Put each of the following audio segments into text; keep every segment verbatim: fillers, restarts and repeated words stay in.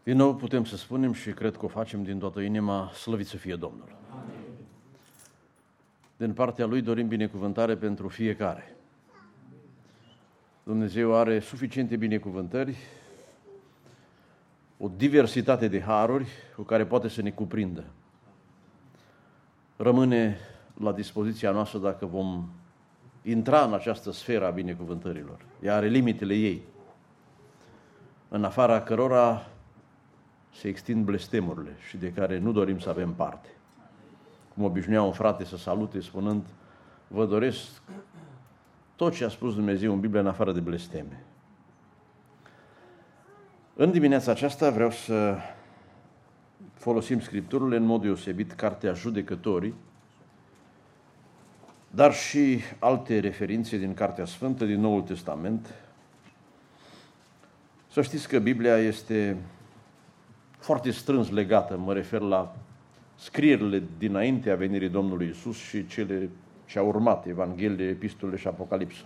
Din nou putem să spunem și cred că o facem din toată inima, slăvit să fie Domnul. Amin. Din partea Lui dorim binecuvântare pentru fiecare. Dumnezeu are suficiente binecuvântări, o diversitate de haruri cu care poate să ne cuprindă. Rămâne la dispoziția noastră dacă vom intra în această sferă a binecuvântărilor. Ea are limitele ei, în afara cărora se extind blestemurile și de care nu dorim să avem parte. Cum obișnuia un frate să salute spunând: vă doresc tot ce a spus Dumnezeu în Biblie în afară de blesteme. În dimineața aceasta vreau să folosim Scripturile, în mod deosebit Cartea Judecătorii, dar și alte referințe din Cartea Sfântă, din Noul Testament. Să știți că Biblia este foarte strâns legată, mă refer la scrierile dinaintea venirii Domnului Iisus și cele ce au urmat, Evanghelie, Epistole și Apocalipsă.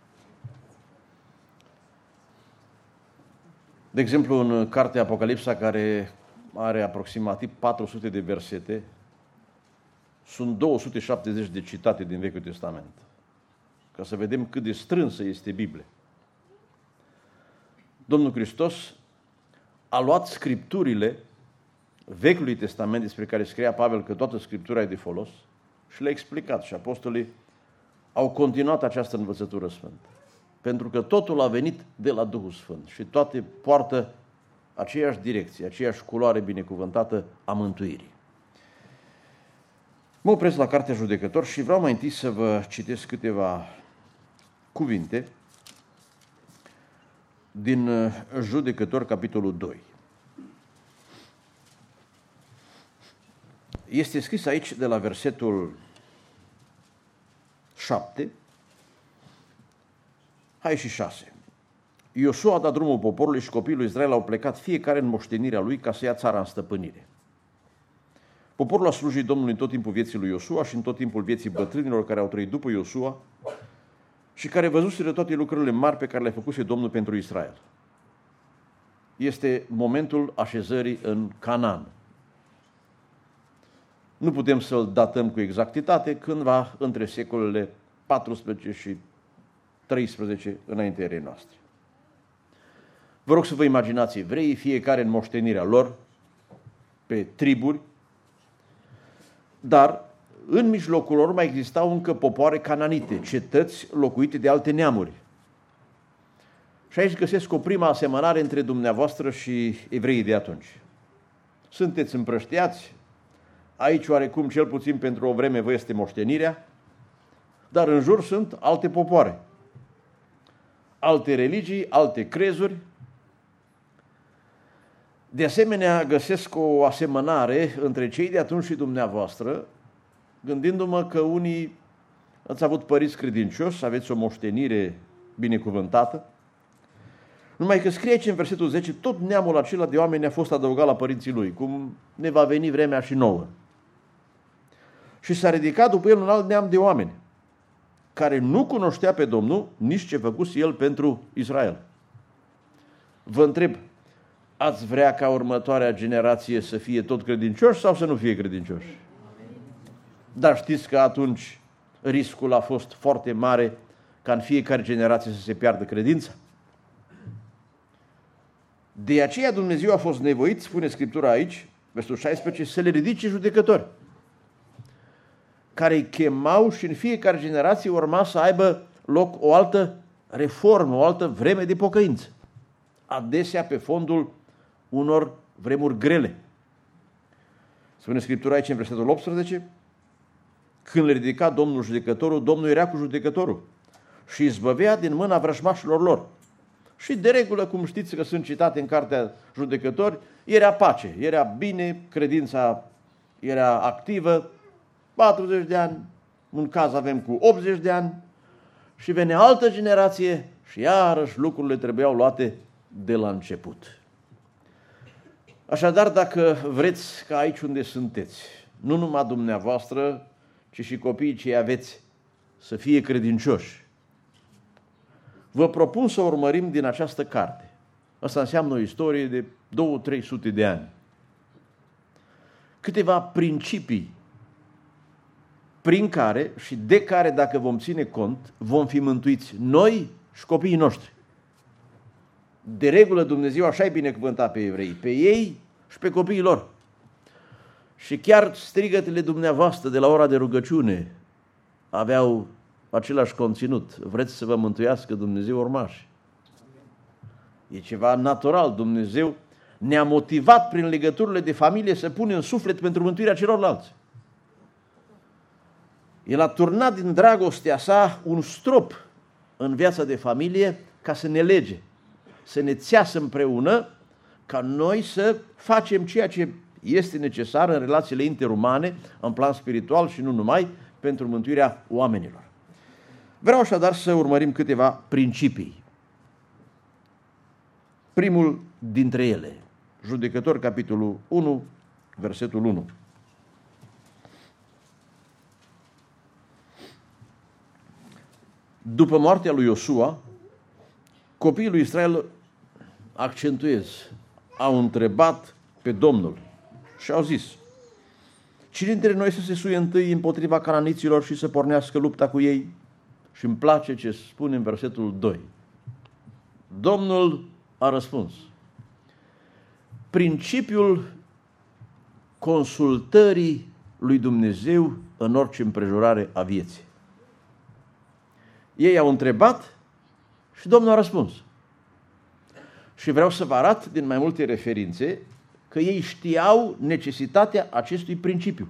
De exemplu, în cartea Apocalipsa, care are aproximativ patru sute de versete, sunt două sute șaptezeci de citate din Vechiul Testament, ca să vedem cât de strânsă este Biblia. Domnul Hristos a luat Scripturile Vechiului Testament, despre care scria Pavel că toată Scriptura e de folos, și le-a explicat și apostolii au continuat această învățătură sfântă. Pentru că totul a venit de la Duhul Sfânt și toate poartă aceeași direcție, aceeași culoare binecuvântată a mântuirii. Mă opresc la Cartea Judecători și vreau mai întâi să vă citesc câteva cuvinte din Judecători, capitolul doi. Este scris aici de la versetul șapte, hai și șase. Iosua a dat drumul poporului și copiii lui Israel au plecat fiecare în moștenirea lui ca să ia țara în stăpânire. Poporul a slujit Domnului în tot timpul vieții lui Iosua și în tot timpul vieții bătrânilor care au trăit după Iosua și care văzuseră toate lucrurile mari pe care le-a făcuse Domnul pentru Israel. Este momentul așezării în Canaan. Nu putem să-l datăm cu exactitate, cândva între secolele paisprezece și treisprezece înaintea erei noastre. Vă rog să vă imaginați evreii, fiecare în moștenirea lor, pe triburi, dar în mijlocul lor mai existau încă popoare cananite, cetăți locuite de alte neamuri. Și aici găsesc o prima asemănare între dumneavoastră și evreii de atunci. Sunteți împrăștiați, aici oarecum cel puțin pentru o vreme vă este moștenirea, dar în jur sunt alte popoare, alte religii, alte crezuri. De asemenea, găsesc o asemănare între cei de atunci și dumneavoastră, gândindu-mă că unii ați avut părinți credincioși, aveți o moștenire binecuvântată, numai că scrie aici în versetul zece, tot neamul acela de oameni a fost adăugat la părinții lui, cum ne va veni vremea și nouă. Și s-a ridicat după el un alt neam de oameni, care nu cunoștea pe Domnul, nici ce făcuse el pentru Israel. Vă întreb, ați vrea ca următoarea generație să fie tot credincioși sau să nu fie credincioși? Dar știți că atunci riscul a fost foarte mare ca în fiecare generație să se piardă credința? De aceea Dumnezeu a fost nevoit, spune Scriptura aici, versetul șaisprezece, să le ridice judecători, care îi chemau și în fiecare generație urma să aibă loc o altă reformă, o altă vreme de pocăință, adesea pe fondul unor vremuri grele. Spune Scriptura aici în versetul optsprezece, când le ridica Domnul judecătorul, Domnul era cu judecătorul și îi izbăvea din mâna vrăjmașilor lor. Și de regulă, cum știți că sunt citate în Cartea Judecători, era pace, era bine, credința era activă, patruzeci de ani, un caz avem cu optzeci de ani și venea altă generație și iarăși lucrurile trebuiau luate de la început. Așadar, dacă vreți ca aici unde sunteți, nu numai dumneavoastră, ci și copiii ce aveți, să fie credincioși, vă propun să urmărim din această carte. Asta înseamnă o istorie de două trei sute de ani. Câteva principii prin care și de care, dacă vom ține cont, vom fi mântuiți noi și copiii noștri. De regulă, Dumnezeu așa-i binecuvântat pe evrei, pe ei și pe copiii lor. Și chiar strigătele dumneavoastră de la ora de rugăciune aveau același conținut. Vreți să vă mântuiască Dumnezeu urmași? E ceva natural. Dumnezeu ne-a motivat prin legăturile de familie să punem suflet pentru mântuirea celorlalți. El a turnat din dragostea sa un strop în viața de familie ca să ne lege, să ne țeasă împreună, ca noi să facem ceea ce este necesar în relațiile interumane, în plan spiritual și nu numai, pentru mântuirea oamenilor. Vreau așadar să urmărim câteva principii. Primul dintre ele, Judecători, capitolul unu, versetul unu. După moartea lui Iosua, copiii lui Israel, accentuez, au întrebat pe Domnul și au zis: cine dintre noi să se suie întâi împotriva cananiților și să pornească lupta cu ei? Și îmi place ce spune în versetul doi. Domnul a răspuns: principiul consultării lui Dumnezeu în orice împrejurare a vieții. Ei au întrebat și Domnul a răspuns. Și vreau să vă arăt din mai multe referințe că ei știau necesitatea acestui principiu.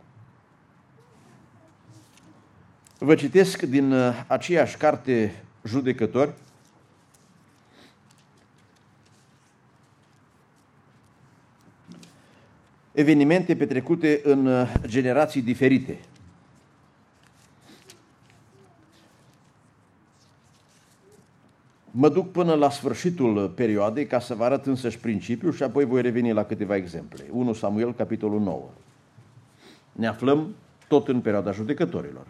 Vă citesc din aceeași carte Judecători, evenimente petrecute în generații diferite. Mă duc până la sfârșitul perioadei ca să vă arăt însăși principiul și apoi voi reveni la câteva exemple. unu Samuel, capitolul nouă. Ne aflăm tot în perioada judecătorilor.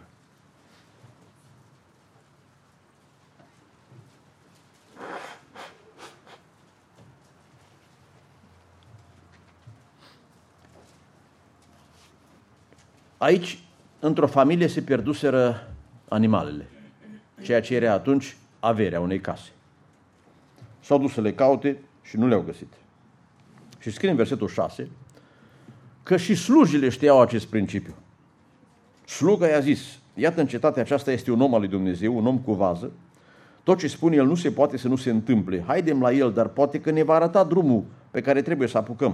Aici, într-o familie, se pierduseră animalele, ceea ce era atunci averea unei case. S-au dus să le caute și nu le-au găsit. Și scrie în versetul șase că și slujile știau acest principiu. Sluga i-a zis: iată, în cetatea aceasta este un om al lui Dumnezeu, un om cu vază. Tot ce spune el nu se poate să nu se întâmple. Haidem la el, dar poate că ne va arăta drumul pe care trebuie să apucăm.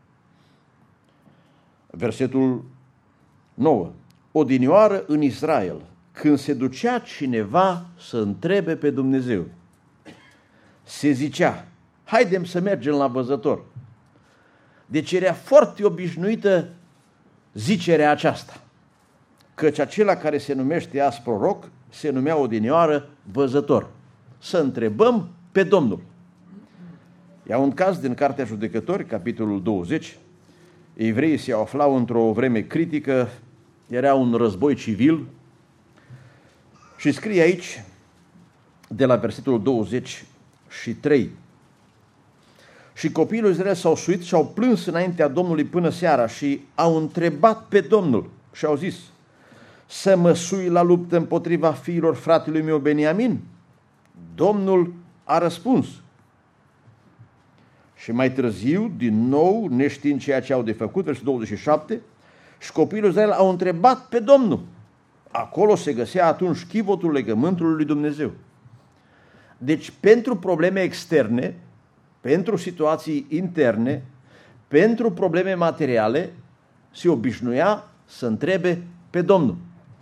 Versetul nouă. Odinioară în Israel, când se ducea cineva să întrebe pe Dumnezeu, se zicea: haidem să mergem la văzător. Deci era foarte obișnuită zicerea aceasta, căci acela care se numește azi proroc se numea odinioară văzător. Să întrebăm pe Domnul. Ia un caz din Cartea Judecători, capitolul douăzeci. Evreii se aflau într-o vreme critică, era un război civil și scrie aici, de la versetul douăzeci și trei: și copiii lui Israel s-au suit și au plâns înaintea Domnului până seara și au întrebat pe Domnul și au zis: să mă sui la luptă împotriva fiilor fratelui meu Beniamin? Domnul a răspuns. Și mai târziu, din nou, neștiind ceea ce au de făcut, versetul douăzeci și șapte, și copiii lui Israel au întrebat pe Domnul. Acolo se găsea atunci chivotul legământului lui Dumnezeu. Deci, pentru probleme externe, pentru situații interne, pentru probleme materiale, se obișnuia să întrebe pe Domnul.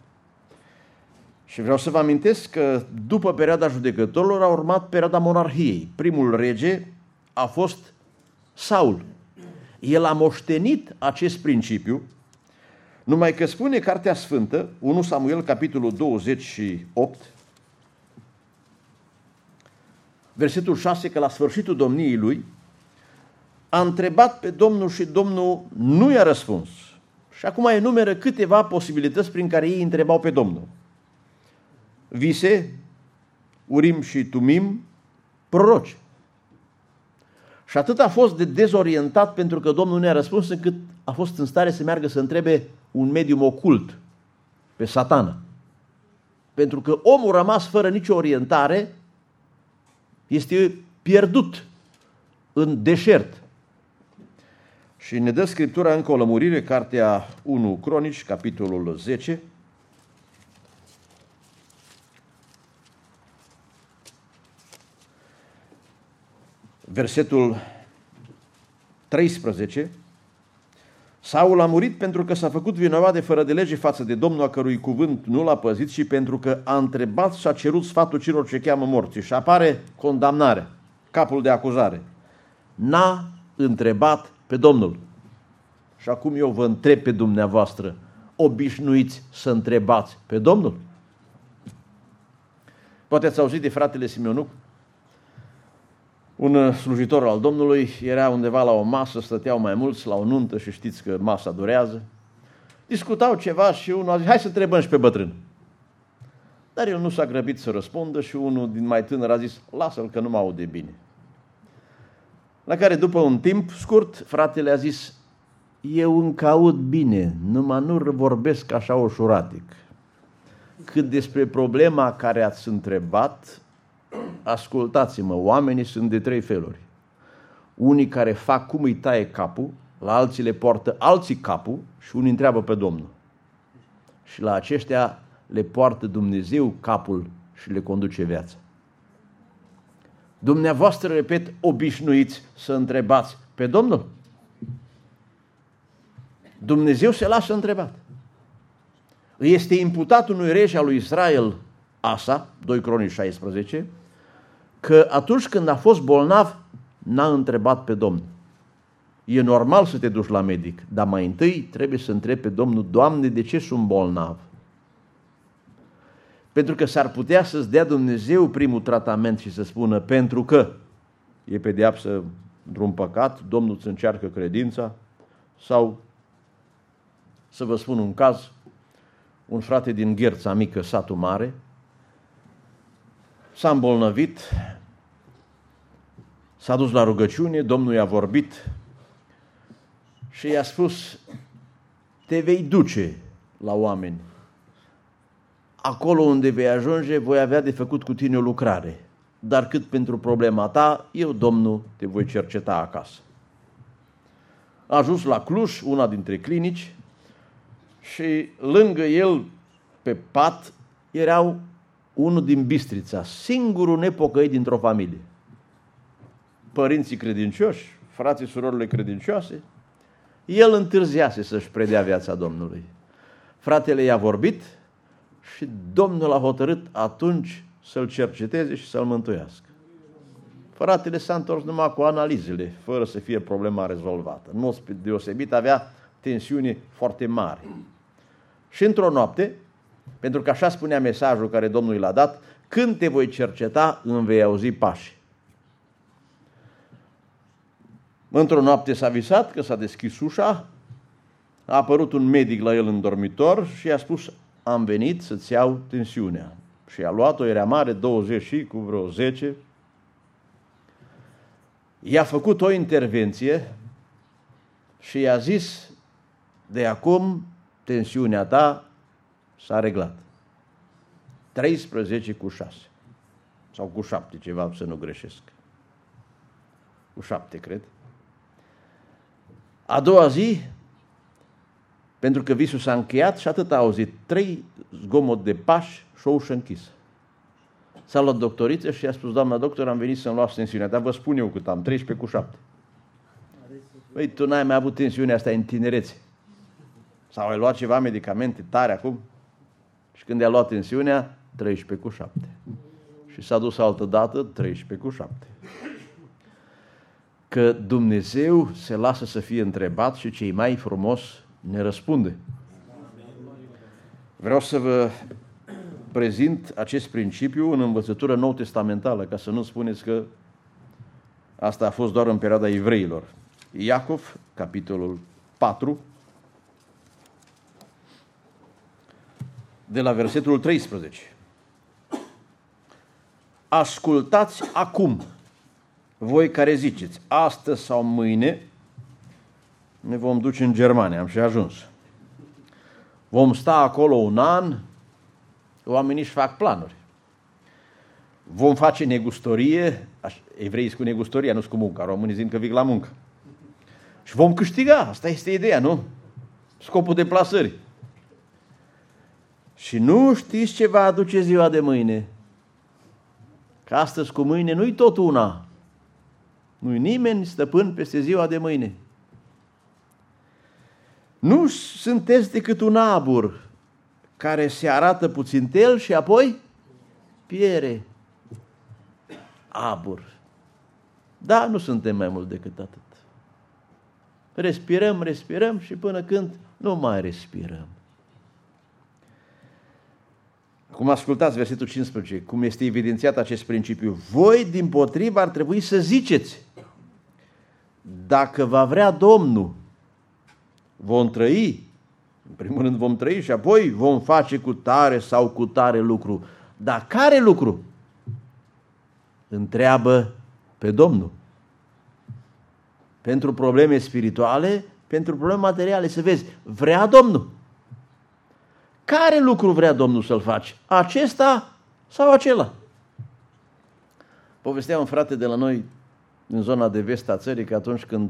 Și vreau să vă amintesc că după perioada judecătorilor a urmat perioada monarhiei. Primul rege a fost Saul. El a moștenit acest principiu, numai că spune Cartea Sfântă, unu Samuel, capitolul douăzeci și opt, versetul șase, că la sfârșitul domniei lui a întrebat pe Domnul și Domnul nu i-a răspuns. Și acum enumeră câteva posibilități prin care ei întrebau pe Domnul. Vise, Urim și Tumim, proroci. Și atât a fost de dezorientat pentru că Domnul nu i-a răspuns, încât a fost în stare să meargă să întrebe un medium ocult, pe Satana. Pentru că omul rămas fără nicio orientare este pierdut în deșert. Și ne dă Scriptura încă o lămurire, cartea unu Cronici, capitolul zece. Versetul treisprezece. Saul a murit pentru că s-a făcut vinovat de fără de lege față de Domnul, a cărui cuvânt nu l-a păzit, și pentru că a întrebat și a cerut sfatul celor ce cheamă morții. Și apare condamnarea, capul de acuzare. N-a întrebat pe Domnul. Și acum eu vă întreb pe dumneavoastră, obișnuiți să întrebați pe Domnul? Poate ați auzit de fratele Simeonuc, un slujitor al Domnului, era undeva la o masă, stăteau mai mulți la o nuntă și știți că masa durează. Discutau ceva și unul a zis, hai să întrebăm și pe bătrân. Dar el nu s-a grăbit să răspundă și unul din mai tânăr a zis, lasă-l că nu mă aude bine. La care după un timp scurt, fratele a zis, eu încă aud bine, numai nu vorbesc așa ușuratic. Cât despre problema care ați întrebat, ascultați-mă, oamenii sunt de trei feluri. Unii care fac cum îi taie capul, la alții le poartă alții capul și unii întreabă pe Domnul. Și la aceștia le poartă Dumnezeu capul și le conduce viața. Dumneavoastră, repet, obișnuiți să întrebați pe Domnul? Dumnezeu se lasă întrebat. Îi este imputat unui rege al lui Israel, Asa, doi Cronici șaisprezece, că atunci când a fost bolnav, n-a întrebat pe Domnul. E normal să te duci la medic, dar mai întâi trebuie să întrebi pe Domnul, Doamne, de ce sunt bolnav? Pentru că s-ar putea să-ți dea Dumnezeu primul tratament și să spună, pentru că e pedeapsă într-un păcat, Domnul îți încearcă credința, sau, să vă spun un caz, un frate din Gherța Mică, satul mare, s-a îmbolnăvit, s-a dus la rugăciune, Domnul i-a vorbit și i-a spus, te vei duce la oameni. Acolo unde vei ajunge, voi avea de făcut cu tine o lucrare. Dar cât pentru problema ta, eu, Domnul, te voi cerceta acasă. A ajuns la Cluj, una dintre clinici, și lângă el, pe pat, erau unul din Bistrița, singurul nepocăit dintr-o familie. Părinții credincioși, frații, surorile credincioase, el întârziase să-și predea viața Domnului. Fratele i-a vorbit și Domnul a hotărât atunci să-l cerceteze și să-l mântuiască. Fratele s-a întors numai cu analizele, fără să fie problema rezolvată. În mod deosebit avea tensiune foarte mari. Și într-o noapte, pentru că așa spunea mesajul care Domnul l-a dat, când te voi cerceta, îmi vei auzi pași. Într-o noapte s-a visat că s-a deschis ușa, a apărut un medic la el în dormitor și i-a spus, am venit să-ți iau tensiunea. Și a luat-o, era mare, douăzeci și cu vreo zece. I-a făcut o intervenție și i-a zis, de acum tensiunea ta s-a reglat. treisprezece cu șase. Sau cu șapte, ceva, să nu greșesc. Cu șapte, cred. A doua zi, pentru că visul s-a încheiat și atât a auzit, trei zgomot de pași și o ușă închisă. S-a luat doctoriță și i-a spus, doamna doctor, am venit să-mi luați tensiunea, dar vă spun eu cât am, treisprezece cu șapte. Păi, tu n-ai mai avut tensiunea asta în tinerețe. Sau ai luat ceva medicamente tare acum? Și când i-a luat tensiunea, treisprezece cu șapte. Și s-a dus altă dată, treisprezece cu șapte. Că Dumnezeu se lasă să fie întrebat și cei mai frumos ne răspunde. Vreau să vă prezint acest principiu în învățătură nou-testamentală, ca să nu spuneți că asta a fost doar în perioada evreilor. Iacov, capitolul patru, de la versetul treisprezece. Ascultați acum, voi care ziceți, astăzi sau mâine ne vom duce în Germania, am și ajuns. Vom sta acolo un an, oamenii își fac planuri. Vom face negustorie, evreii cu negustoria, nu cu munca, românii zic că vin la muncă. Și vom câștiga, asta este ideea, nu? Scopul deplasării. Și nu știți ce va aduce ziua de mâine. Că astăzi cu mâine nu-i tot una. Nu-i nimeni stăpân peste ziua de mâine. Nu sunteți decât un abur care se arată puțintel și apoi piere. Abur. Da, nu suntem mai mult decât atât. Respirăm, respirăm și până când nu mai respirăm. Acum ascultați versetul cincisprezece, cum este evidențiat acest principiu. Voi, dimpotrivă, ar trebui să ziceți, dacă va vrea Domnul, vom trăi, în primul rând vom trăi și apoi vom face cu tare sau cu tare lucru. Dar care lucru? Întreabă pe Domnul. Pentru probleme spirituale, pentru probleme materiale, să vezi, vrea Domnul. Care lucru vrea Domnul să-l faci? Acesta sau acela? Povestea un frate de la noi, din zona de vest a țării, că atunci când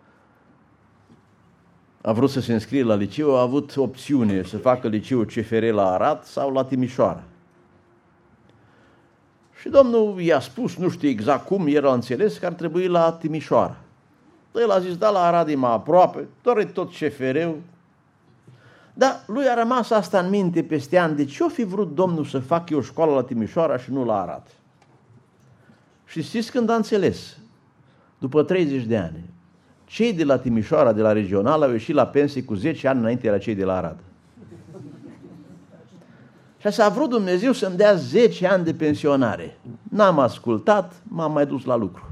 a vrut să se înscrie la liceu, a avut opțiune să facă liceul C F R la Arad sau la Timișoara. Și Domnul i-a spus, nu știu exact cum, el a înțeles că ar trebui la Timișoara. El a zis, da, la Arad e mai aproape, doar tot C F R-ul. Dar lui a rămas asta în minte peste ani. De ce o fi vrut Domnul să fac eu școală la Timișoara și nu la Arad? Și știți când a înțeles? După treizeci de ani. Cei de la Timișoara, de la regională, au ieșit la pensie cu zece ani înainte la cei de la Arad. Și s-a vrut Dumnezeu să-mi dea zece ani de pensionare. N-am ascultat, m-am mai dus la lucru.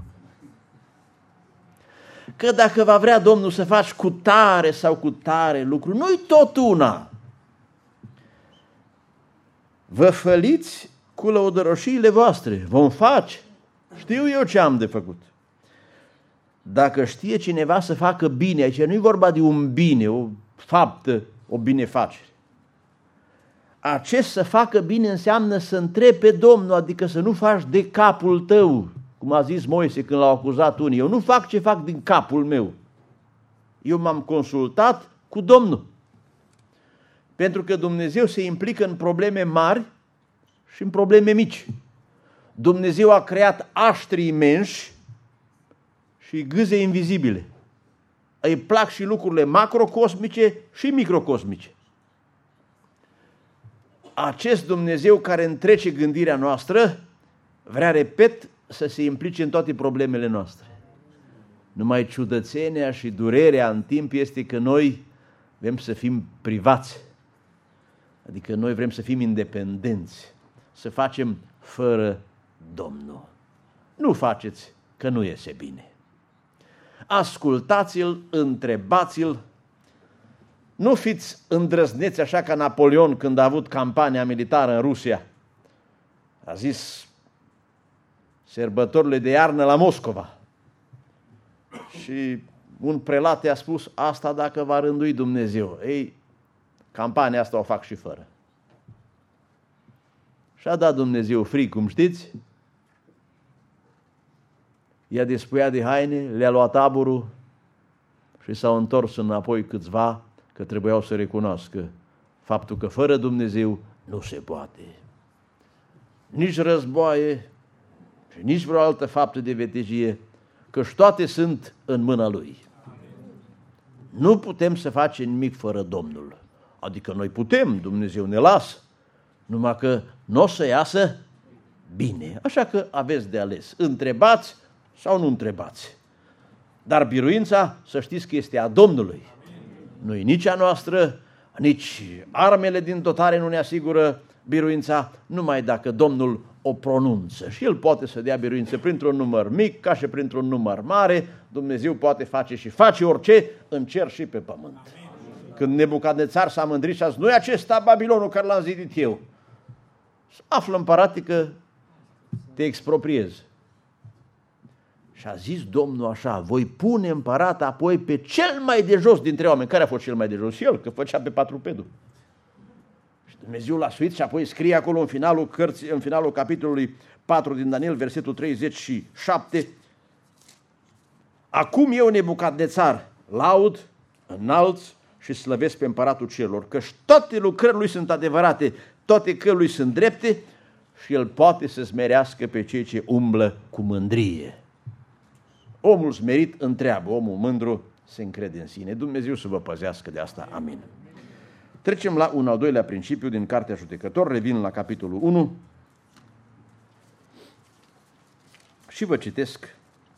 Că dacă va vrea Domnul să faci cu tare sau cu tare lucru, nu-i tot una. Vă făliți cu lăudăroșiile voastre. Vom face. Știu eu ce am de făcut. Dacă știe cineva să facă bine, aici nu-i vorba de un bine, o faptă, o binefacere. Acest să facă bine înseamnă să întrebi pe Domnul, adică să nu faci de capul tău, cum a zis Moise când l-au acuzat unii. Eu nu fac ce fac din capul meu. Eu m-am consultat cu Domnul. Pentru că Dumnezeu se implică în probleme mari și în probleme mici. Dumnezeu a creat aștri imensi și gâze invizibile. Îi plac și lucrurile macrocosmice și microcosmice. Acest Dumnezeu care întrece gândirea noastră vrea, repet, să se implice în toate problemele noastre. Numai ciudățenia și durerea în timp este că noi vrem să fim privați. Adică noi vrem să fim independenți, să facem fără Domnul. Nu faceți, că nu iese bine. Ascultați-l, întrebați-l, nu fiți îndrăzneți așa ca Napoleon când a avut campania militară în Rusia. A zis sărbătorile de iarnă la Moscova. Și un prelat i-a spus, asta dacă va rândui Dumnezeu. Ei, campania asta o fac și fără. Și-a dat Dumnezeu frig, cum știți, i-a despuiat de haine, le-a luat taborul și s-au întors înapoi câțiva că trebuiau să recunoască faptul că fără Dumnezeu nu se poate. Nici războaie și nici vreo altă faptă de vetejie, căci toate sunt în mâna Lui. Nu putem să facem nimic fără Domnul. Adică noi putem, Dumnezeu ne lasă, numai că nu o să iasă bine. Așa că aveți de ales. Întrebați sau nu întrebați. Dar biruința, să știți că este a Domnului. Nu e nici a noastră, nici armele din dotare nu ne asigură biruința, numai dacă Domnul o pronunță. Și El poate să dea biruință printr-un număr mic, ca și printr-un număr mare. Dumnezeu poate face și face orice în cer și pe pământ. Când Nebucadnețar s-a mândrit și a zis, nu e acesta Babilonul care l-am zidit eu. Află împărate că te expropriezi. Și a zis Domnul așa, voi pune împărat apoi pe cel mai de jos dintre oameni. Care a fost cel mai de jos? El, că făcea pe patrupedul. Și Dumnezeu l-a suit și apoi scrie acolo în finalul cărții, în finalul capitolului patru din Daniel, versetul treizeci și șapte. Acum eu, Nebucadnețar, laud, înalți și slăvesc pe împăratul celor, căci toate lucrările lui sunt adevărate, toate căile lui sunt drepte și el poate să smerească pe cei ce umblă cu mândrie. Omul smerit întreabă, omul mândru se încrede în sine. Dumnezeu să vă păzească de asta. Amin. Trecem la un al doilea principiu din Cartea Judecător, revin la capitolul unu și vă citesc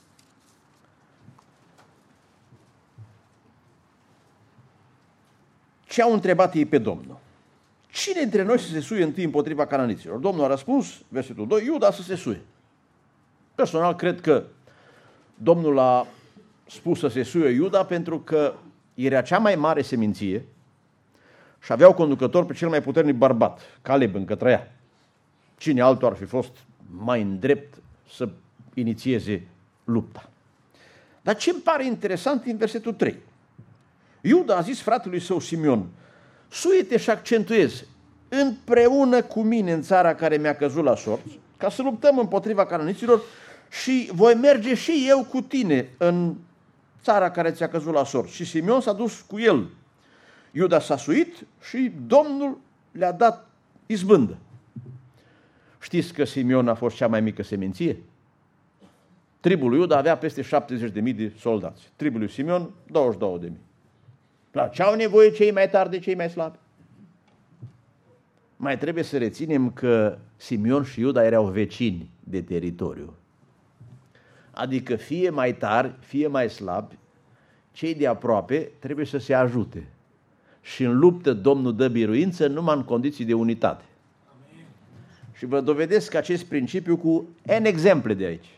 ce au întrebat ei pe Domnul. Cine dintre noi să se suie întâi împotriva cananiților? Domnul a răspuns, versetul doi, Iuda să se suie. Personal, cred că Domnul a spus să se suie Iuda pentru că era cea mai mare seminție și aveau conducător pe cel mai puternic bărbat, Caleb, încă trăia. Cine altul ar fi fost mai îndrept să inițieze lupta? Dar ce îmi pare interesant în versetul trei? Iuda a zis fratelui său Simeon, suie-te și accentuez împreună cu mine în țara care mi-a căzut la sorți, ca să luptăm împotriva cananiților și voi merge și eu cu tine în țara care ți-a căzut la sorți. Și Simeon s-a dus cu el. Iuda s-a suit și Domnul le-a dat izbândă. Știți că Simeon a fost cea mai mică seminție? Tribul lui Iuda avea peste șaptezeci de mii de soldați. Tribul lui Simeon, douăzeci și două de mii. La ce au nevoie cei mai tari de cei mai slabi? Mai trebuie să reținem că Simeon și Iuda erau vecini de teritoriu. Adică fie mai tari, fie mai slabi, cei de aproape trebuie să se ajute. Și în luptă Domnul dă biruință numai în condiții de unitate. Amin. Și vă dovedesc acest principiu cu N exemple de aici.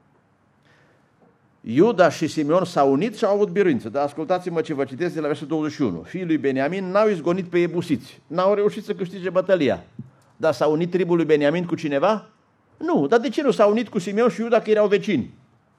Iuda și Simeon s-au unit și au avut biruință. Dar ascultați-mă ce vă citesc de la versetul douăzeci și unu. Fiii lui Beniamin n-au izgonit pe ebusiți, n-au reușit să câștige bătălia. Dar s-a unit tribul lui Beniamin cu cineva? Nu. Dar de ce nu s-au unit cu Simeon și Iuda, că erau vecini?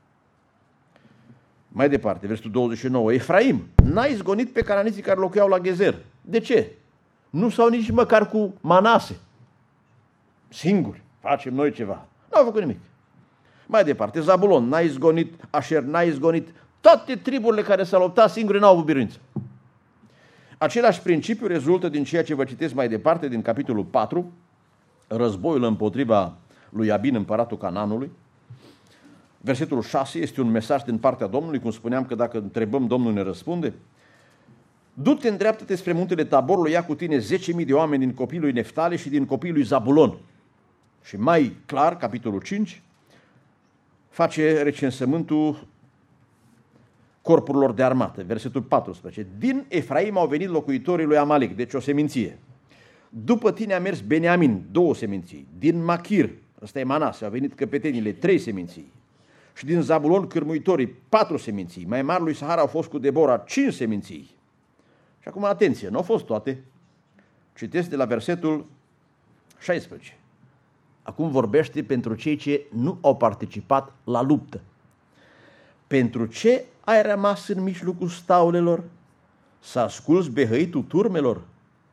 Mai departe, versetul douăzeci și nouă. Efraim n-a izgonit pe cananiții care locuiau la Gezer. De ce? Nu s-au nici măcar cu Manase. Singuri. Facem noi ceva. N-au făcut nimic. Mai departe, Zabulon n-a izgonit, Așer n-a izgonit, toate triburile care s-au luptat singure n-au avut biruință. Același principiu rezultă din ceea ce vă citesc mai departe, din capitolul patru, războiul împotriva lui Abin, împăratul Canaanului. Versetul șase este un mesaj din partea Domnului, cum spuneam că dacă întrebăm, Domnul ne răspunde. Du-te, îndreaptă-te spre muntele Taborului, ia cu tine zece mii de oameni din copiii lui Neftali și din copiii lui Zabulon. Și mai clar, capitolul cinci, face recensământul corpurilor de armată, versetul paisprezece. Din Efraim au venit locuitorii lui Amalek, deci o seminție. După tine a mers Beniamin, două seminții. Din Machir, ăsta e Manase, au venit căpetenile, trei seminții. Și din Zabulon, cârmuitorii, patru seminții. Mai mari lui Sahara au fost cu Debora, cinci seminții. Și acum, atenție, nu au fost toate. Citesc de la versetul șaisprezece. Acum vorbește pentru cei ce nu au participat la luptă. Pentru ce ai rămas în mijlocul staulelor? Să asculți behăitul turmelor?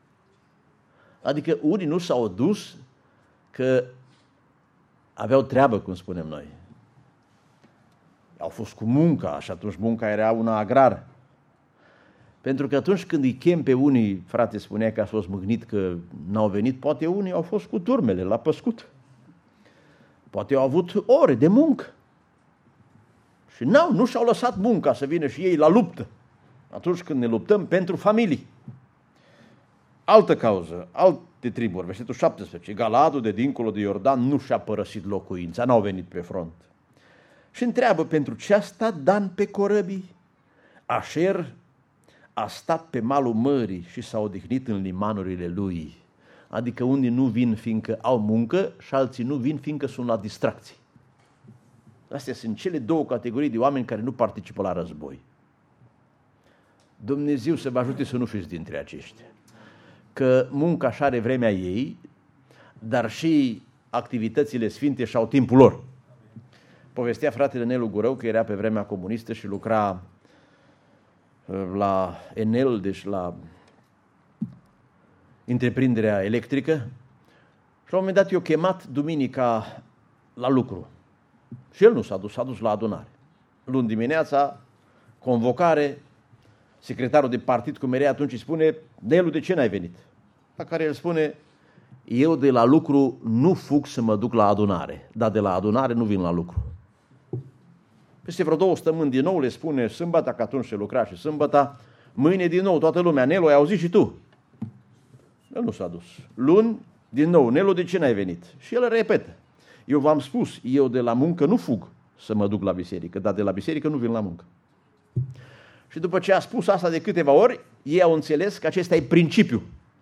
Adică unii nu s-au dus că aveau treabă, cum spunem noi. Au fost cu munca și atunci munca era una agrară. Pentru că atunci când îi chem pe unii, frate spunea că a fost mâhnit că n-au venit, poate unii au fost cu turmele la păscut. Poate au avut ore de muncă. Și n-au, nu și-au lăsat munca să vină și ei la luptă. Atunci când ne luptăm pentru familii. Altă cauză, alte triburi, versetul șaptesprezece. Galadul de dincolo de Iordan nu și-a părăsit locuința, n-au venit pe front. Și întreabă, pentru ce a stat Dan pe corăbii? Așer a stat pe malul mării și s-a odihnit în limanurile lui. Adică unii nu vin fiindcă au muncă și alții nu vin fiindcă sunt la distracții. Astea sunt cele două categorii de oameni care nu participă la război. Dumnezeu să vă ajute să nu fiți dintre aceștia. Că munca și are vremea ei, dar și activitățile sfinte și au timpul lor. Povestea fratele Nelu Gurău că era pe vremea comunistă și lucra la Enel, deci la întreprinderea electrică. Și la un moment dat i-a chemat duminica la lucru. Și el nu s-a dus, s-a dus la adunare. Luni dimineața, convocare, secretarul de partid cum era atunci îi spune: Nelu, de ce n-ai venit? La care el spune: eu de la lucru nu fug să mă duc la adunare, dar de la adunare nu vin la lucru. Peste vreo două săptămâni din nou le spune sâmbătă, că atunci se lucra și sâmbătă, mâine din nou toată lumea: Nelu, ai auzit și tu? El nu s-a dus. Luni, din nou: Nelu, de ce n-ai venit? Și el repetă: eu v-am spus, eu de la muncă nu fug să mă duc la biserică, dar de la biserică nu vin la muncă. Și după ce a spus asta de câteva ori, ei au înțeles că acesta e principiul.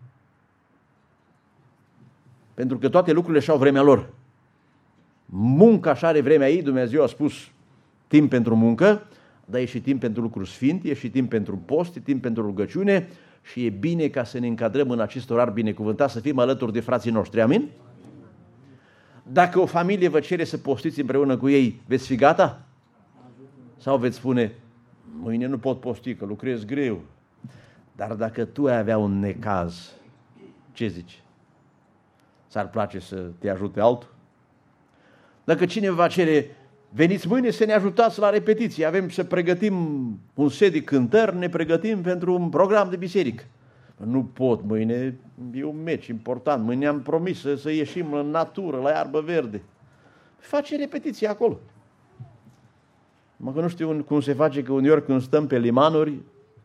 Pentru că toate lucrurile și-au vremea lor. Munca și are vremea ei, Dumnezeu a spus timp pentru muncă, dar e și timp pentru lucruri sfinte, e și timp pentru post, e timp pentru rugăciune și e bine ca să ne încadrăm în acest orar binecuvântat, să fim alături de frații noștri. Amin? Dacă o familie vă cere să postiți împreună cu ei, veți fi gata? Sau veți spune: mâine nu pot posti, că lucrez greu. Dar dacă tu ai avea un necaz, ce zici? S-ar place să te ajute altul? Dacă cineva va cere: veniți mâine să ne ajutați la repetiție, avem să pregătim un set de cântări, ne pregătim pentru un program de biserică. Nu pot, mâine e un meci important, mâine am promis să, să ieșim în natură, la iarbă verde. Face repetiție acolo. Mă că nu știu cum se face, că uneori când stăm pe limanuri,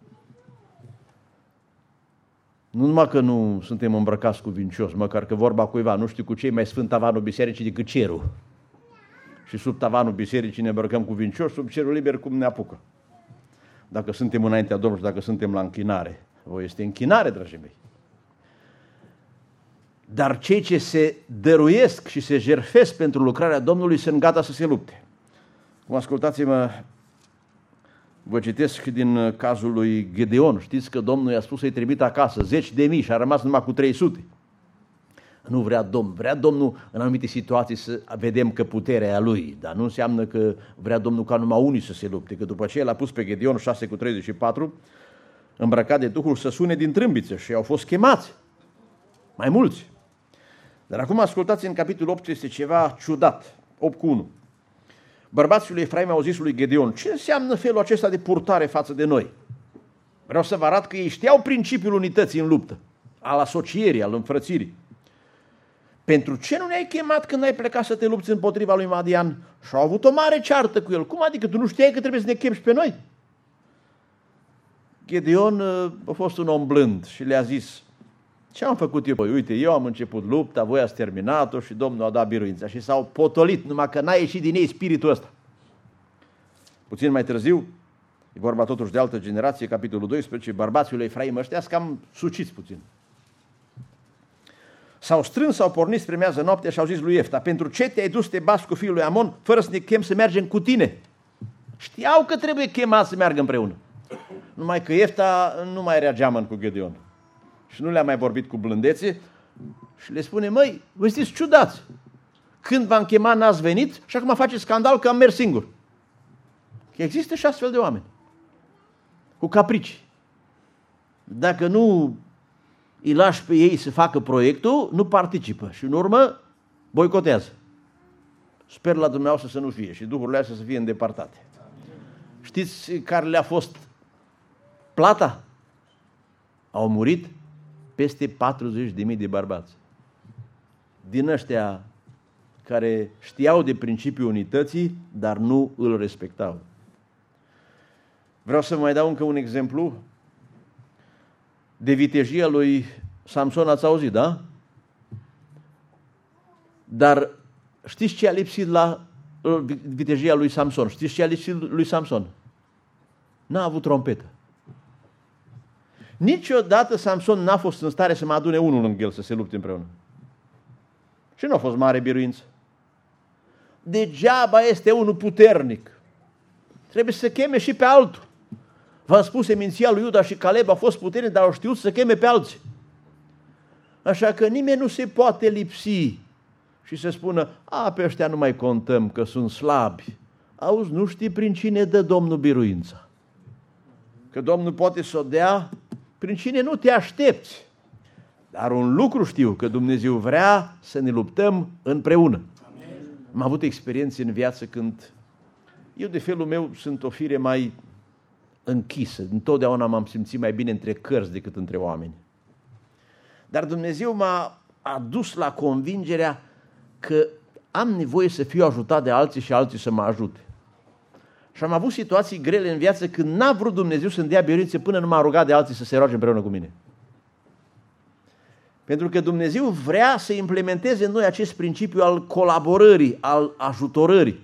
nu numai că nu suntem îmbrăcați cuvincios, măcar că vorba cuiva, nu știu cu ce e mai sfânt tavanul bisericii decât cerul. Și sub tavanul bisericii ne îmbrăcăm cuvincios, sub cerul liber cum ne apucă. Dacă suntem înaintea Domnului, dacă suntem la închinare. O este închinare, dragii mei. Dar cei ce se dăruiesc și se jertfesc pentru lucrarea Domnului sunt gata să se lupte. Cum ascultați-mă, vă citesc din cazul lui Gedeon. Știți că Domnul i-a spus să-i trimită acasă zeci de mii și a rămas numai cu trei sute. Nu vrea Domnul. Vrea Domnul în anumite situații să vedem că puterea e a Lui, dar nu înseamnă că vrea Domnul ca numai unii să se lupte. Că după ce El a pus pe Gedeon șase cu treizeci și patru, îmbrăcat de Duhul, să sune din trâmbiță și au fost chemați mai mulți. Dar acum ascultați, în capitolul opt este ceva ciudat. opt cu unu. Bărbații lui Efraim au zis lui Gedeon: ce înseamnă felul acesta de purtare față de noi? Vreau să vă arăt că ei știau principiul unității în luptă, al asocierii, al înfrățirii. Pentru ce nu ne-ai chemat când ai plecat să te lupți împotriva lui Madian? Și au avut o mare ceartă cu el. Cum adică tu nu știai că trebuie să ne chemi și pe noi? Gedeon a fost un om blând și le-a zis: ce am făcut eu? Păi, uite, eu am început lupta, voi ați terminat-o și Domnul a dat biruința. Și s-au potolit, numai că n-a ieșit din ei spiritul ăsta. Puțin mai târziu, e vorba totuși de altă generație, capitolul doisprezece, bărbații lui Efraim ăștia cam suciți puțin. S-au strâns, s-au pornit spre miază noapte și au zis lui Iefta: pentru ce te-ai dus să te bați cu fiul lui Amon, fără să ne chem să mergem cu tine? Știau că trebuie chemat să meargă împreună. Numai că Iefta nu mai era geamăn cu Gedeon. Și nu le-a mai vorbit cu blândețe și le spune: măi, vă știți ciudați, când v-am chemat n-ați venit și acum faceți scandal că am mers singur. Că există și astfel de oameni, cu caprici. Dacă nu îi lași pe ei să facă proiectul, nu participă și în urmă boicotează. Sper la dumneavoastră să nu fie și duhurile astea să fie îndepărtate. Știți care le-a fost plata? Au murit peste patruzeci de mii de bărbați. Din ăștia care știau de principiul unității, dar nu îl respectau. Vreau să mai dau încă un exemplu de vitejia lui Samson, ați auzit, da? Dar știți ce a lipsit la vitejia lui Samson? Știți ce a lipsit lui Samson? N-a avut trompetă. Niciodată Samson n-a fost în stare să mă adune unul lângă el să se lupte împreună. Și nu a fost mare biruință. Degeaba este unul puternic. Trebuie să cheme și pe altul. V-am spus, seminția lui Iuda și Caleb a fost puternic, dar au știut să cheme pe alții. Așa că nimeni nu se poate lipsi și să spună, a, pe ăștia nu mai contăm că sunt slabi. Auzi, nu știi prin cine dă Domnul biruința. Că Domnul poate să o dea prin cine nu te aștepți. Dar un lucru știu, că Dumnezeu vrea să ne luptăm împreună. Amen. Am avut experiențe în viață când eu de felul meu sunt o fire mai închisă. Întotdeauna m-am simțit mai bine între cărți decât între oameni. Dar Dumnezeu m-a adus la convingerea că am nevoie să fiu ajutat de alții și alții să mă ajute. Și am avut situații grele în viață când n-a vrut Dumnezeu să-mi dea biruințe până nu m-a rugat de alții să se roage împreună cu mine. Pentru că Dumnezeu vrea să implementeze în noi acest principiu al colaborării, al ajutorării.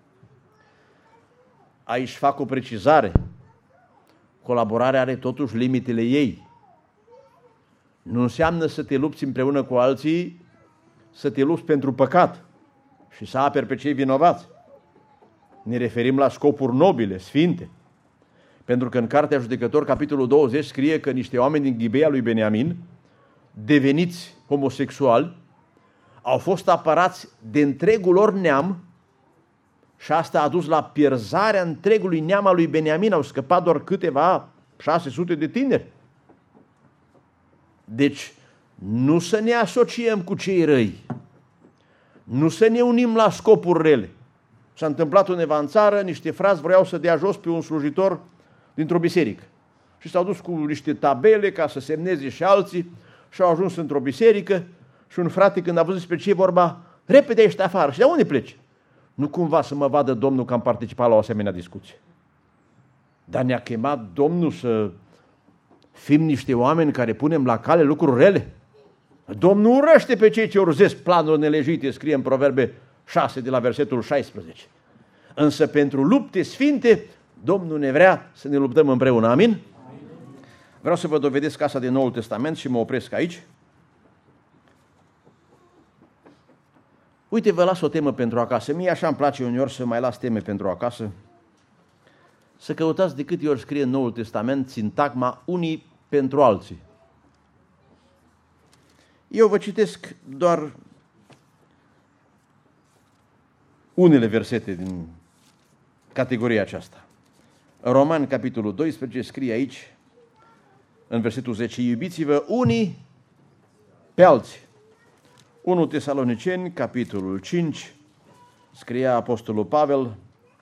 Aici fac o precizare. Colaborarea are totuși limitele ei. Nu înseamnă să te lupți împreună cu alții, să te lupți pentru păcat și să aperi pe cei vinovați. Ne referim la scopuri nobile, sfinte. Pentru că în Cartea Judecători, capitolul douăzeci, scrie că niște oameni din Ghibeia lui Beniamin, deveniți homosexuali, au fost apărați de întregul lor neam și asta a dus la pierzarea întregului neam al lui Beniamin. Au scăpat doar câteva, șase sute de tineri. Deci, nu să ne asociem cu cei răi, nu să ne unim la scopuri rele. S-a întâmplat undeva în țară, niște frați vreau să dea jos pe un slujitor dintr-o biserică. Și s-au dus cu niște tabele ca să semneze și alții și au ajuns într-o biserică și un frate, când a văzut despre ce e vorba, repede ești afară. Și de unde pleci? Nu cumva să mă vadă Domnul că am participat la o asemenea discuție. Dar ne-a chemat Domnul să fim niște oameni care punem la cale lucruri rele. Domnul urăște pe cei ce urzesc planuri nelegite, scrie în Proverbe șase de la versetul șaisprezece. Însă pentru lupte sfinte, Domnul ne vrea să ne luptăm împreună. Amin? Amin. Vreau să vă dovedesc casa din Noul Testament și mă opresc aici. Uite, vă las o temă pentru acasă. Mie așa îmi place uneori să mai las teme pentru acasă. Să căutați de câte ori scrie în Noul Testament sintagma unii pentru alții. Eu vă citesc doar unele versete din categoria aceasta. În Romani, capitolul doisprezece, scrie aici, în versetul zece, iubiți-vă unii pe alții. unu Tesaloniceni, capitolul cinci, scria apostolul Pavel,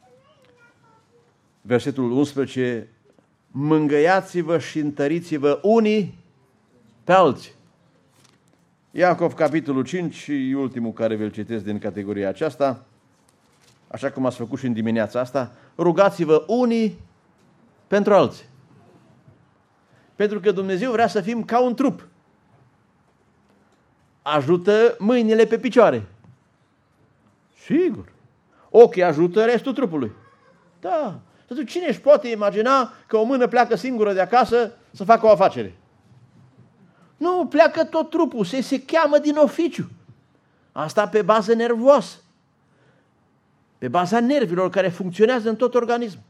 versetul unsprezece, mângâiați-vă și întăriți-vă unii pe alții. Iacov, capitolul cinci și ultimul care vi-l citesc din categoria aceasta, așa cum ați făcut și în dimineața asta, rugați-vă unii pentru alții. Pentru că Dumnezeu vrea să fim ca un trup. Ajută mâinile pe picioare. Sigur. Ochii ajută restul trupului. Da. Cine își poate imagina că o mână pleacă singură de acasă să facă o afacere? Nu, pleacă tot trupul, se, se cheamă din oficiu. Asta pe bază nervoasă. Pe baza nervilor care funcționează în tot organismul.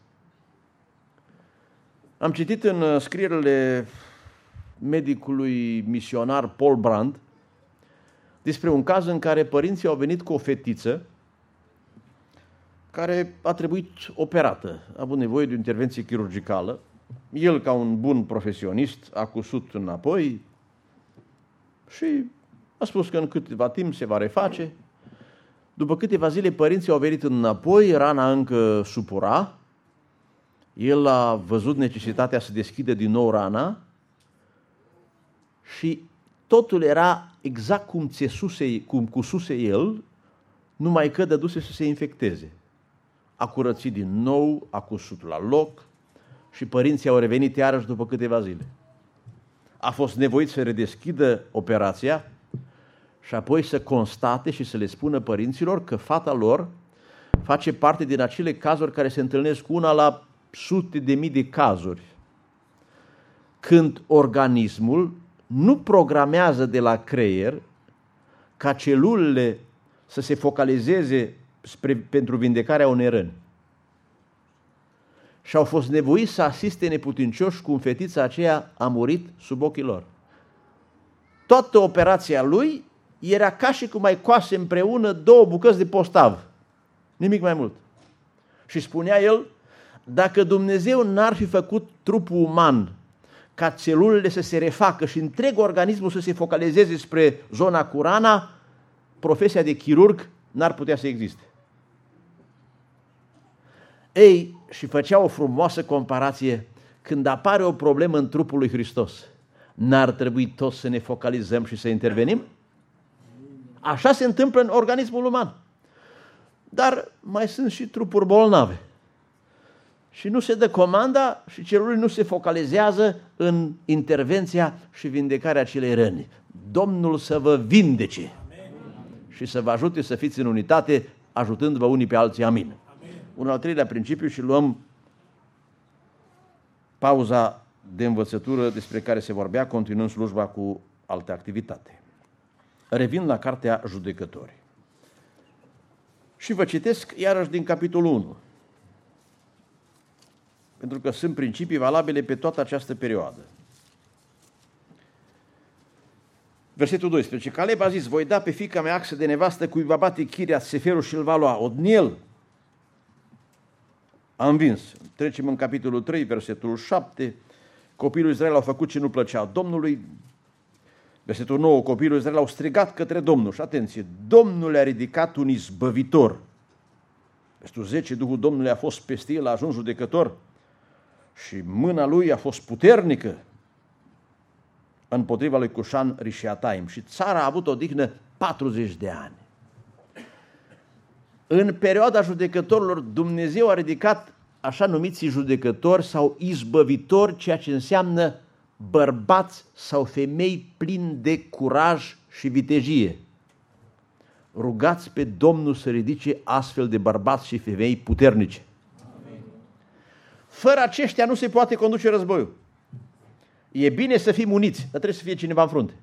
Am citit în scrierile medicului misionar Paul Brand despre un caz în care părinții au venit cu o fetiță care a trebuit operată, a avut nevoie de o intervenție chirurgicală. El, ca un bun profesionist, a cusut înapoi și a spus că în câteva timp se va reface. După câteva zile, părinții au venit înapoi, rana încă supura. El a văzut necesitatea să deschidă din nou rana și totul era exact cum țesuse, cum cususe el, numai că dăduse să se infecteze. A curățit din nou, a cusut la loc și părinții au revenit iarăși după câteva zile. A fost nevoit să redeschidă operația și apoi să constate și să le spună părinților că fata lor face parte din acele cazuri care se întâlnesc una la sute de mii de cazuri, când organismul nu programează de la creier ca celulele să se focalizeze spre, pentru vindecarea unei răni. Și au fost nevoiți să asiste neputincioși cum fetița aceea a murit sub ochii lor. Toată operația lui era ca și cum ai coase împreună două bucăți de postav. Nimic mai mult. Și spunea el, dacă Dumnezeu n-ar fi făcut trupul uman ca celulele să se refacă și întreg organismul să se focalizeze spre zona cu rana, profesia de chirurg n-ar putea să existe. Ei, și făcea o frumoasă comparație, când apare o problemă în trupul lui Hristos, n-ar trebui toți să ne focalizăm și să intervenim? Așa se întâmplă în organismul uman. Dar mai sunt și trupuri bolnave. Și nu se dă comanda și celulele nu se focalizează în intervenția și vindecarea acelei răni. Domnul să vă vindece. Amen. Și să vă ajute să fiți în unitate, ajutându-vă unii pe alții. Amin. Amen. Un al treilea principiu și luăm pauza de învățătură despre care se vorbea, continuând slujba cu alte activitate. Revin la cartea Judecători. Și vă citesc iarăși din capitolul unu. Pentru că sunt principii valabile pe toată această perioadă. Versetul doisprezece. Caleb a zis, voi da pe fiica mea Axă de nevastă cui va bate Chiriat Seferul și îl va lua. Otniel a învins. Trecem în capitolul trei, versetul șapte. Copilul Israel au făcut ce nu plăcea Domnului. Versetul nouă. Copilul Israel au strigat către Domnul. Și atenție, Domnul le-a ridicat un izbăvitor. Versetul zece. Duhul Domnului a fost peste el, a ajuns judecător. Și mâna lui a fost puternică împotriva lui Cușan Rișiataim. Și țara a avut o odihnă patruzeci de ani. În perioada judecătorilor, Dumnezeu a ridicat așa numiții judecători sau izbăvitori, ceea ce înseamnă bărbați sau femei plini de curaj și vitejie. Rugați pe Domnul să ridice astfel de bărbați și femei puternice. Fără aceștia nu se poate conduce războiul. E bine să fim uniți, dar trebuie să fie cineva în frunte.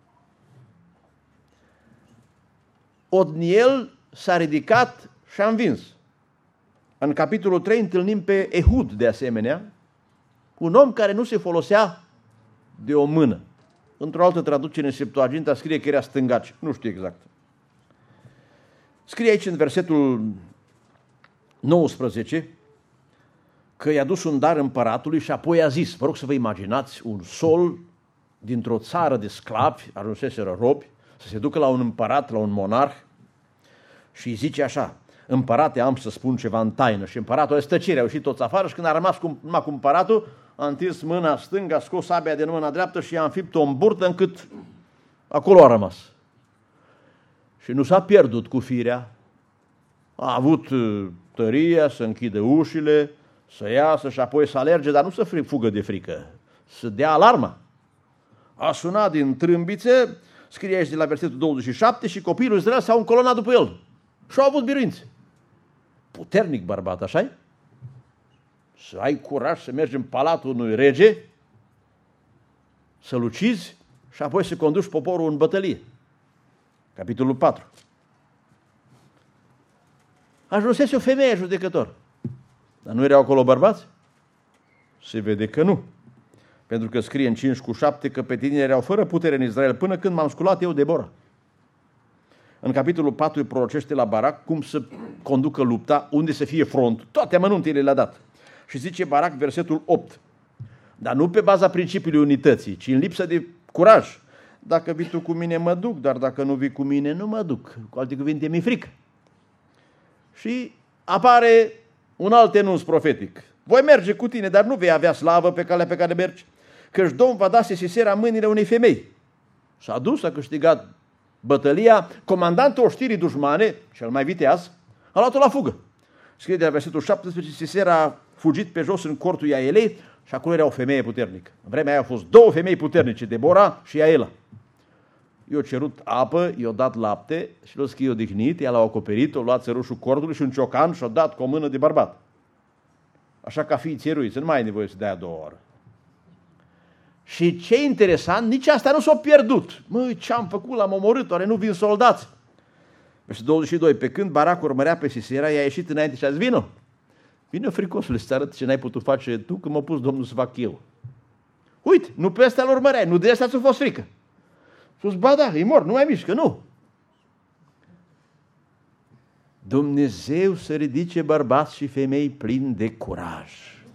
Otniel s-a ridicat și a învins. În capitolul trei întâlnim pe Ehud, de asemenea, un om care nu se folosea de o mână. Într-o altă traducere, în Septuaginta, scrie că era stângaci. Nu știu exact. Scrie aici în versetul nouăsprezece că i-a dus un dar împăratului și apoi a zis, vă rog să vă imaginați, un sol dintr-o țară de sclavi, ajunseseră robi, să se ducă la un împărat, la un monarh și îi zice așa, împărate, am să spun ceva în taină. Și împăratul are stăcere, au ieșit toți afară și când a rămas cu, numai cu împăratul, a întins mâna stângă, a scos sabia de mâna dreaptă și i-a înfipt-o în burtă încât acolo a rămas. Și nu s-a pierdut cu firea, a avut tăria să închidă ușile, să iasă și apoi să alerge, dar nu să fugă de frică, să dea alarma. A sunat din trâmbițe, scrie aici de la versetul douăzeci și șapte, și copilul Israel s-au încolonat după el. Și au avut biruințe. Puternic bărbat, așa-i? Să ai curaj să mergi în palatul unui rege, să-l ucizi și apoi să conduci poporul în bătălie. Capitolul patru. Ajunsese o femeie judecător. Dar nu erau acolo bărbați? Se vede că nu. Pentru că scrie în cinci cu șapte că pe tine erau fără putere în Israel până când m-am sculat eu Debora. În capitolul patru îi prorocește la Barac cum să conducă lupta, unde să fie front. Toate amănuntele le-a dat. Și zice Barac, versetul opt. Dar nu pe baza principiului unității, ci în lipsă de curaj. Dacă vii tu cu mine, mă duc, dar dacă nu vii cu mine, nu mă duc. Cu alte cuvinte, mi-e frică. Și apare un alt enunț profetic. Voi merge cu tine, dar nu vei avea slavă pe calea pe care mergi, căci Domnul va da Sisera în mâinile unei femei. S-a dus, a câștigat bătălia, comandantul oștirii dușmane, cel mai viteaz, a luat-o la fugă. Scrie de la versetul șaptesprezece, Sisera a fugit pe jos în cortul Iaelei și acolo era o femeie puternică. În vremea aia au fost două femei puternice, Debora și Iaela. I-a cerut apă, i-a dat lapte și l-a scris odihnit, ea l-a acoperit, a luat țărușul cordului și un ciocan și-a dat cu o mână de bărbat. Așa ca fiii țieruiți, nu mai ai nevoie să dea a doua oră. Și ce interesant, nici asta nu s-a pierdut. Măi, ce-am făcut, l-am omorât, oare nu vin soldați? Versetul douăzeci și doi, pe când Barac urmărea pe Sisera, i-a ieșit înainte și a zis, vină, vină fricosule, să arăt ce n-ai putut face tu când m-a pus Domnul să fac eu. Uite, nu pe ăsta l-urmăreai, nu de ăsta ți-a fost frică. Și-a zis, ba da, e mort, nu mai mișcă, nu. Dumnezeu să ridice bărbați și femei plini de curaj.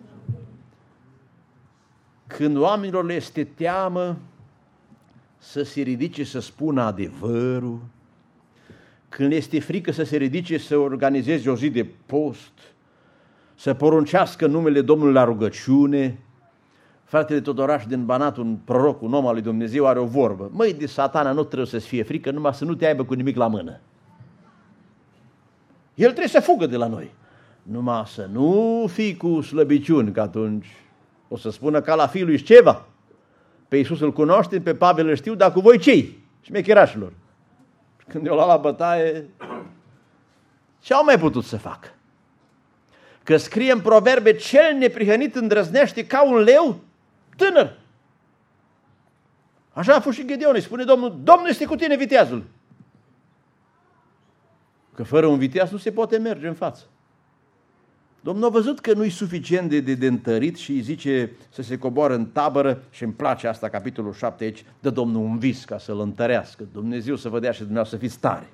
Când oamenilor le este teamă, să se ridice să spună adevărul, când le este frică să se ridice să organizeze o zi de post, să poruncească numele Domnului la rugăciune. Fratele Todoraș din Banat, un proroc, un om al lui Dumnezeu, are o vorbă. Măi, de Satana nu trebuie să-ți fie frică, numai să nu te aibă cu nimic la mână. El trebuie să fugă de la noi. Numai să nu fii cu slăbiciuni, că atunci o să spună ca la fiul lui Sceva. Pe Iisus îl cunoaștem, pe Pavel îl știu, dar cu voi cei? Șmecherașilor. Când i-au luat la bătaie, ce au mai putut să facă? Că scrie în Proverbe, cel neprihănit îndrăznește ca un leu tânăr. Așa a fost și Gedeon, îi spune Domnul, Domnul este cu tine, viteazul. Că fără un viteaz nu se poate merge în față. Domnul a văzut că nu-i suficient de, de, de întărit și îi zice să se coboară în tabără și îmi place asta, capitolul șapte aici, dă Domnul un vis ca să-l întărească. Dumnezeu să vă dea și dumneavoastră să fiți tare.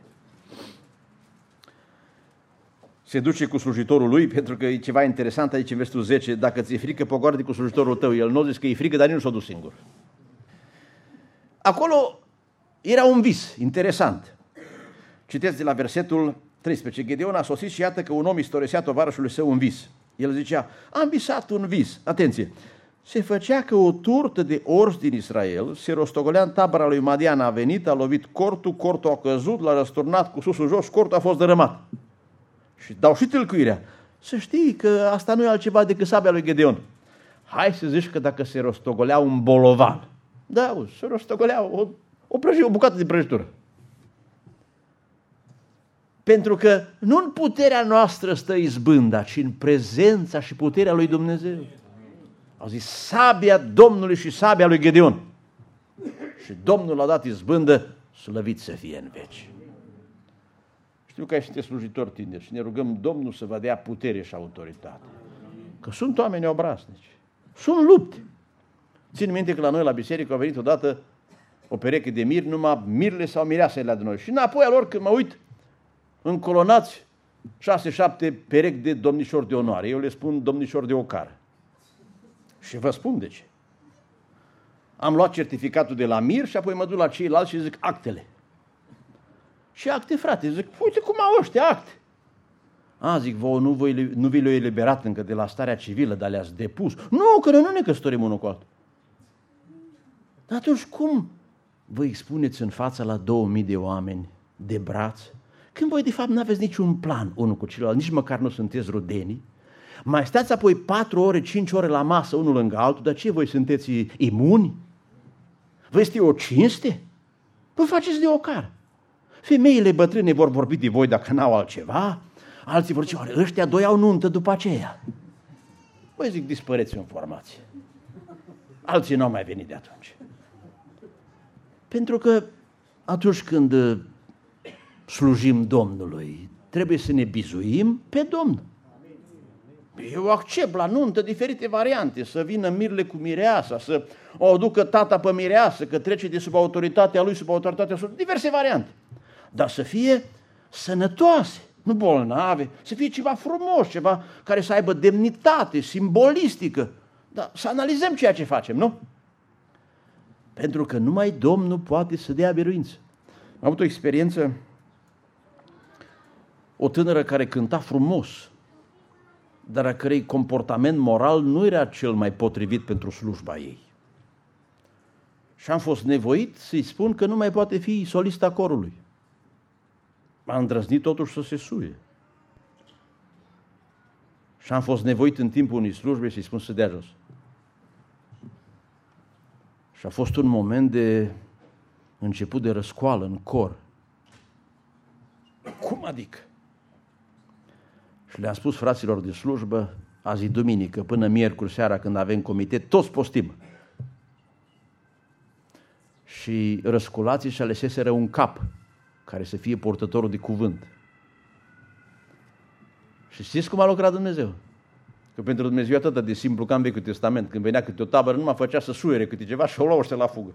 Se duce cu slujitorul lui, pentru că e ceva interesant aici în versetul zece, dacă ți-e frică, pogoară-te cu slujitorul tău. El nu a zis că e frică, dar nici nu s-a dus singur. Acolo era un vis interesant. Citeți de la versetul treisprezece. Gedeon a sosit și iată că un om istorisea tovarășului său un vis. El zicea, am visat un vis. Atenție! Se făcea că o turtă de orzi din Israel se rostogolea în tabăra lui Madian, a venit, a lovit cortul, cortul a căzut, l-a răsturnat cu susul jos, cortul a fost dărâmat. Și dau și tâlcuirea. Să știi că asta nu e altceva decât sabia lui Gedeon. Hai să zici că dacă se rostogolea un bolovan, da, se rostogolea o, o, prăji, o bucată de prăjitură. Pentru că nu în puterea noastră stă izbânda, ci în prezența și puterea lui Dumnezeu. Au zis sabia Domnului și sabia lui Gedeon. Și Domnul a dat izbândă, slăvit să fie în veci. Știu că sunteți slujitori tineri și ne rugăm Domnul să vă dea putere și autoritate. Că sunt oameni obraznici. Sunt lupte. Țin minte că la noi la biserică a venit odată o pereche de miri, numai mirile sau mireasele de noi. Și înapoi a lor, când mă uit, încolonați șase, șapte perechi de domnișori de onoare. Eu le spun domnișori de ocară. Și vă spun de ce. Am luat certificatul de la mir și apoi mă duc la ceilalți și zic actele. Și acte, frate, zic, uite cum au ăștia acte. A, zic, vouă, nu, voi, nu vi le-ai eliberat încă de la starea civilă, dar le-ați depus. Nu, că noi nu ne căsătorim unul cu altul. Dar atunci cum vă expuneți în fața la două mii de oameni de braț, când voi de fapt nu aveți niciun plan unul cu celălalt, nici măcar nu sunteți rudenii, mai stați apoi patru ore, cinci ore la masă unul lângă altul, dar ce, voi sunteți imuni? Vă este o cinste? Vă faceți de ocară. Femeile bătrâne vor vorbi de voi dacă n-au altceva, alții vor zice, oare ăștia doi au nuntă după aceea. Voi zic, dispăreți în formație. Alții n-au mai venit de atunci. Pentru că atunci când slujim Domnului, trebuie să ne bizuim pe Domnul. Eu accept la nuntă diferite variante, să vină mirele cu mireasa, să o aducă tata pe mireasă, că trece de sub autoritatea lui, sub autoritatea sub, diverse variante. Dar să fie sănătoase, nu bolnave, să fie ceva frumos, ceva care să aibă demnitate, simbolistică. Dar să analizăm ceea ce facem, nu? Pentru că numai Domnul poate să dea biruință. Am avut o experiență, o tânără care cânta frumos, dar a cărei comportament moral nu era cel mai potrivit pentru slujba ei. Și am fost nevoit să-i spun că nu mai poate fi solista corului. M-a îndrăznit totuși să se suie. Și am fost nevoit în timpul unei slujbe să-i spun să dea jos. Și a fost un moment de început de răscoală în cor. Cum adică? Și le-am spus fraților de slujbă, azi duminică, până miercuri seara când avem comitet, toți postim. Și răsculații și aleseseră un cap care să fie purtătorul de cuvânt. Și știți cum a lucrat Dumnezeu? Că pentru Dumnezeu e atât de simplu ca în Vechiul Testament. Când venea câte o tabără, nu mă făcea să suiere câte ceva și o luau ăștia la fugă.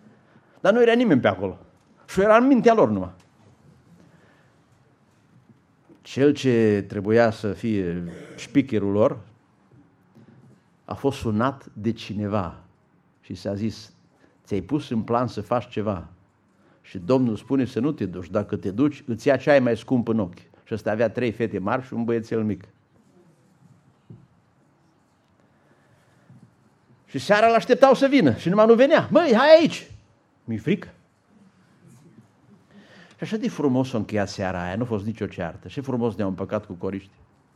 Dar nu era nimeni pe acolo. Și era în mintea lor numai. Cel ce trebuia să fie speakerul lor a fost sunat de cineva și s-a zis, ți-ai pus în plan să faci ceva și Domnul spune să nu te duci, dacă te duci îți ia ce ai mai scump în ochi. Și ăsta avea trei fete mari și un băiețel mic. Și seara l-așteptau să vină și numai nu venea. Măi, hai aici! Mi-e frică. Și așa de frumos a încheiat seara aia, nu a fost nicio ceartă. Și frumos ne-au împăcat cu coriști.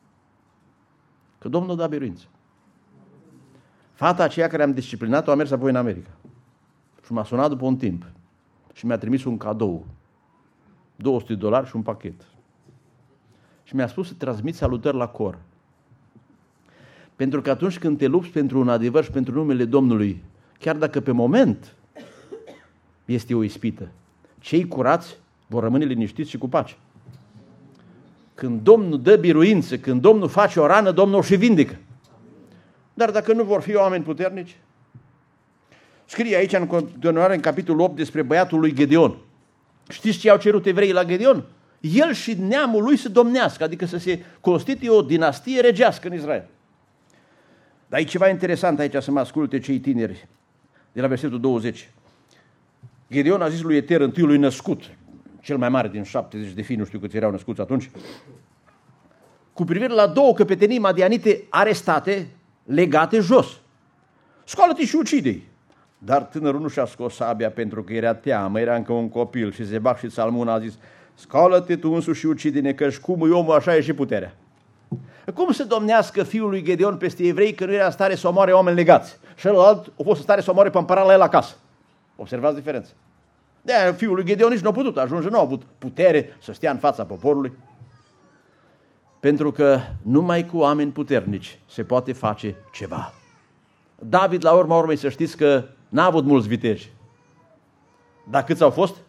Că Domnul da biruință. Fata aceea care am disciplinat-o a mers apoi în America. Și m-a sunat după un timp. Și mi-a trimis un cadou. două sute de dolari și un pachet. Și mi-a spus să transmit salutări la cor. Pentru că atunci când te lupți pentru un adevăr și pentru numele Domnului, chiar dacă pe moment este o ispită, cei curați vor rămâne liniștiți și cu pace. Când Domnul dă biruință, când Domnul face o rană, Domnul o și vindecă. Dar dacă nu vor fi oameni puternici, scrie aici în continuare în capitolul opt despre băiatul lui Gedeon. Știți ce au cerut evreii la Gedeon? El și neamul lui să domnească, adică să se constituie o dinastie regească în Israel. Dar e ceva interesant aici să mă asculte cei tineri, de la versetul douăzeci. Gedeon a zis lui Eter, întâiului născut, cel mai mare din șaptezeci de fii, nu știu câți erau născuți atunci, cu privire la două căpetenii madianite arestate, legate jos. Scoală-te și ucide-i. Dar tânărul nu și-a scos sabia pentru că era teamă, era încă un copil și Zebac și Salmun a zis, scoală-te tu însuși și ucide-ne, că-și cum e omul, așa e și puterea. Cum să domnească fiul lui Gedeon peste evrei că nu era în stare să omoare oameni legați? Și ălalt a fost în stare să omoare pe împărat la el acasă. Observați diferența. De-aia fiul lui Gedeon nici nu a putut ajunge, nu a avut putere să stea în fața poporului. Pentru că numai cu oameni puternici se poate face ceva. David, la urma urmei, să știți că n-a avut mulți viteji. Dar câți au fost?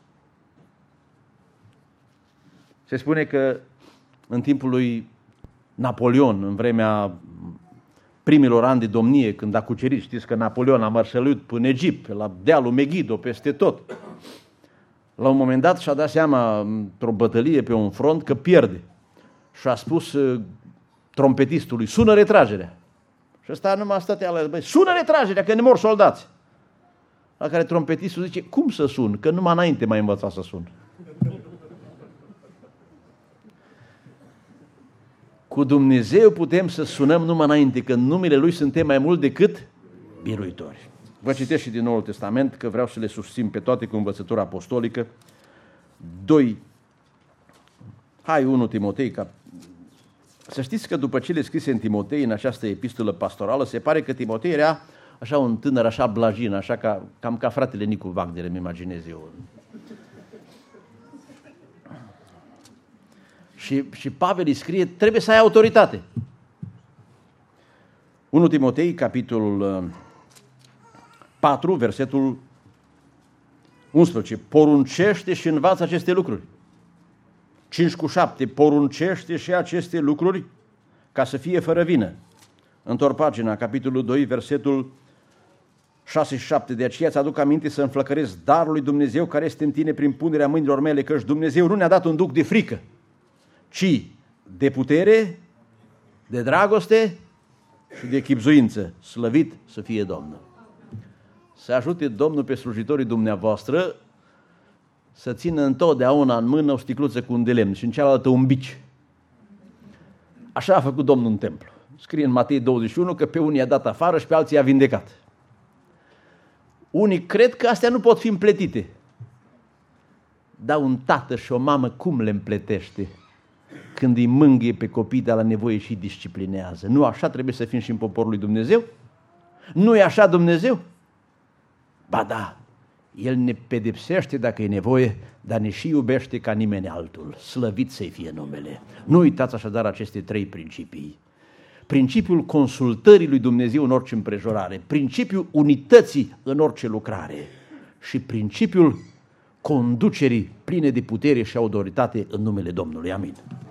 Se spune că în timpul lui Napoleon, în vremea primilor ani de domnie, când a cucerit, știți că Napoleon a mărșăluit până Egipt, la dealul Megiddo, peste tot. La un moment dat și-a dat seama, într-o bătălie pe un front, că pierde. Și a spus uh, trompetistului, sună retragerea. Și ăsta numai stătea la el, sună retragerea, că ne mor soldați. La care trompetistul zice, cum să sun? Că numai înainte m-a învățat să sun. Cu Dumnezeu putem să sunăm numai înainte, că în numele Lui suntem mai mult decât biruitori. Vă citesc și din Noul Testament, că vreau să le susțin pe toate cu învățătura apostolică. doi. Hai, unu Timotei, ca... să știți că după ce le scrise în Timotei, în această epistolă pastorală, se pare că Timotei era așa un tânăr, așa blajin, așa ca, cam ca fratele Nicu Wagner, îmi imaginez eu. Și, și Pavel îi scrie, trebuie să ai autoritate. unu Timotei, capitolul patru, versetul unsprezece. Poruncește și învață aceste lucruri. cinci cu șapte. Poruncește și aceste lucruri ca să fie fără vină. Întorc pagina, capitolul doi, versetul șase și șapte. De aceea îți aduc aminte să înflăcăresc darul lui Dumnezeu care este în tine prin punerea mâinilor mele, căci Dumnezeu nu ne-a dat un duc de frică, ci de putere, de dragoste și de chibzuință. Slăvit să fie Domnul. Să ajute Domnul pe slujitorii dumneavoastră să țină întotdeauna în mână o sticluță cu un de lemn și în cealaltă un bici. Așa a făcut Domnul în templu. Scrie în Matei douăzeci și unu că pe unii i-a dat afară și pe alții i-a vindecat. Unii cred că astea nu pot fi împletite. Dar un tată și o mamă cum le împletește? Când îi mângâie pe copii de la nevoie și îi disciplinează. Nu așa trebuie să fim și în poporul lui Dumnezeu? Nu e așa Dumnezeu? Ba da, El ne pedepsește dacă e nevoie, dar ne și iubește ca nimeni altul. Slăvit să-i fie numele. Nu uitați așadar aceste trei principii. Principiul consultării lui Dumnezeu în orice împrejurare, principiul unității în orice lucrare și principiul conducerii pline de putere și autoritate în numele Domnului. Amin.